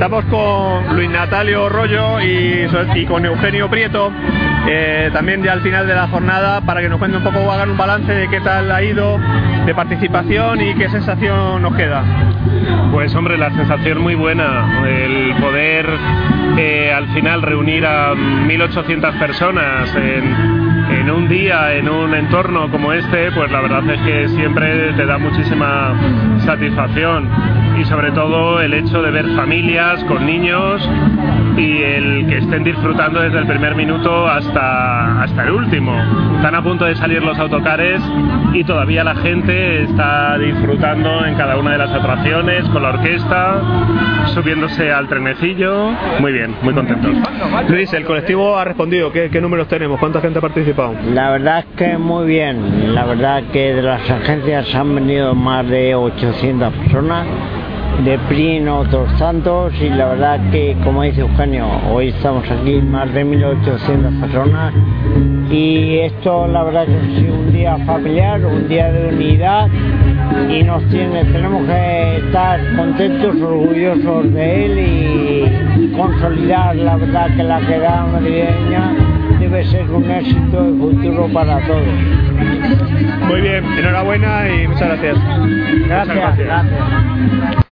Estamos con Luis Natalio Rollo y con Eugenio Prieto, también ya al final de la jornada, para que nos cuenten un poco, hagan un balance de qué tal ha ido, de participación y qué sensación nos queda. Pues hombre, la sensación muy buena, el poder al final reunir a 1.800 personas en un día, en un entorno como este, pues la verdad es que siempre te da muchísima satisfacción, y sobre todo el hecho de ver familias con niños y el que estén disfrutando desde el primer minuto hasta el último. Están a punto de salir los autocares y todavía la gente está disfrutando en cada una de las atracciones con la orquesta, subiéndose al trenecillo. Muy bien, muy contentos. Luis, el colectivo ha respondido. ¿Qué números tenemos? ¿Cuánta gente ha participado? La verdad es que muy bien. La verdad que de las agencias han venido más de 800 personas, de PRI otros tantos, y la verdad que, como dice Eugenio, hoy estamos aquí más de 1.800 personas, y esto la verdad que ha sido un día familiar, un día de unidad, y tenemos que estar contentos, orgullosos de él y consolidar. La verdad que la quedada madrileña debe ser un éxito de futuro para todos. Muy bien, enhorabuena y muchas gracias. Gracias.